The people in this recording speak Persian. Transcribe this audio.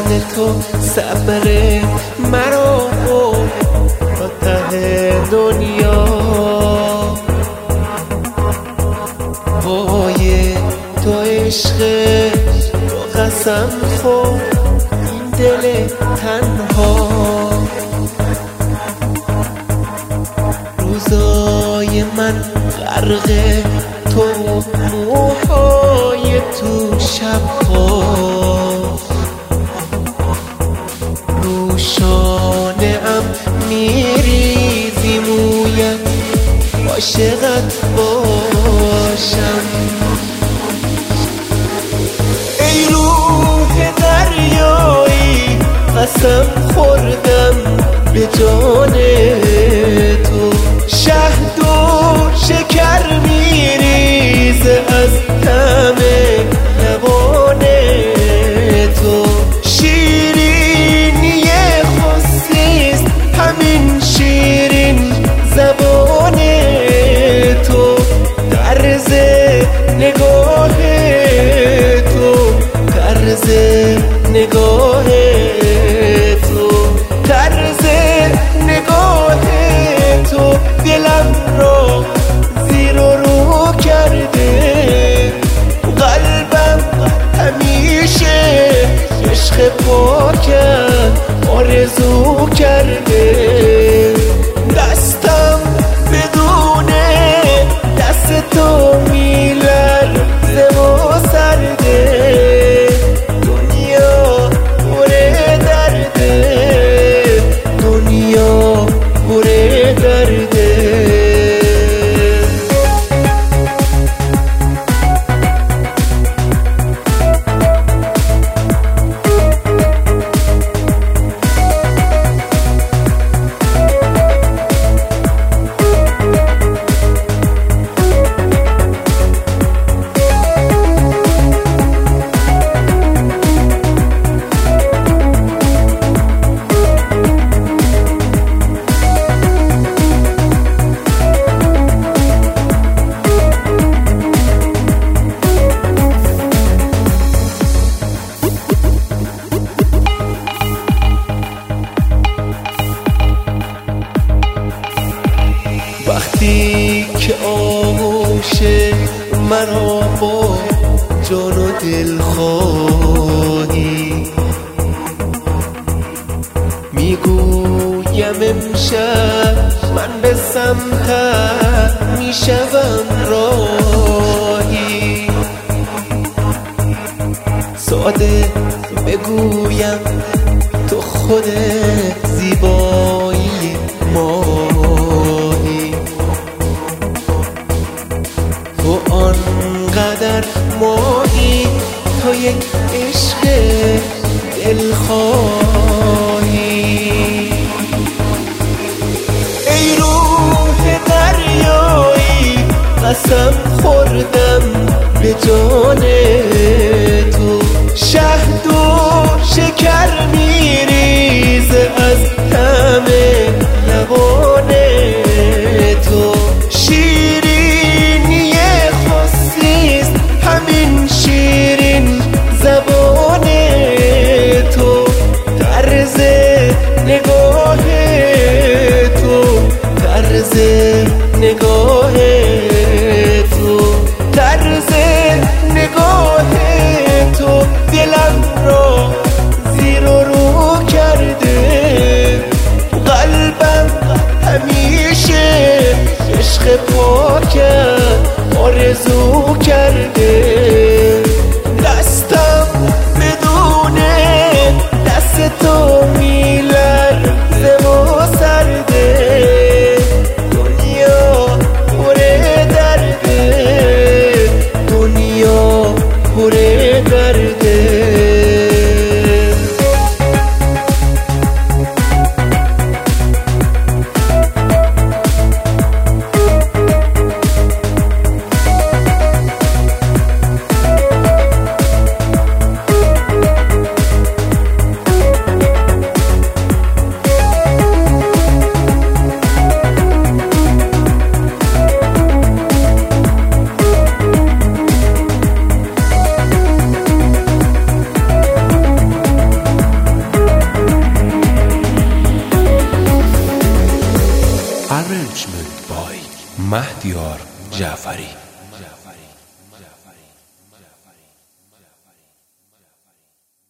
حسن تو صبر مرا برد تا ته دنیا. وای تو عشق تو قسم خورد این دل تنها. روزای من غرق تو موهای تو شبها. رو شانه ام میریزی مویم عاشقت باشم. ای روح دریایی قسم خوردم به جان تو. شهد و شکر میریزه از طعم لبان تو. شیرینی خاصیست همین شیرین زبان تو. طرز نگاه تو، طرز نگاه تو، طرز نگاه تو دلم را زیر و رو کرده. قلبم همیشه عشق پاکت آرزو کرده. دستم بدون دست تو میلرزه و سرده. دنیا پر درده، دنیا پر درده. وقتی که آغوش مرا با جان و دل خواهی، میگویم امشب من به سمتت میشوم راهی. ساده بگویم تو خود زیبایی ماهی. تو آنقدر ماهی تو یک عشق دلخواهی. ای روح دریایی قسم خوردم به جان تو. شهد و شکر میریزه از طعم لبان تو. شیرینی خاصیست همین شیرین زبان تو. طرز نگاه تو، طرز نگاه تو، طرز نگاه تو دلم را زیر و رو کرده. قلبم همیشه عشق پاکت آرزو کرده. دستم بدون دست تو میلرزه و سرده. دنیا پر درده، دنیا پر درده. Arrangement by مهدیار جعفری.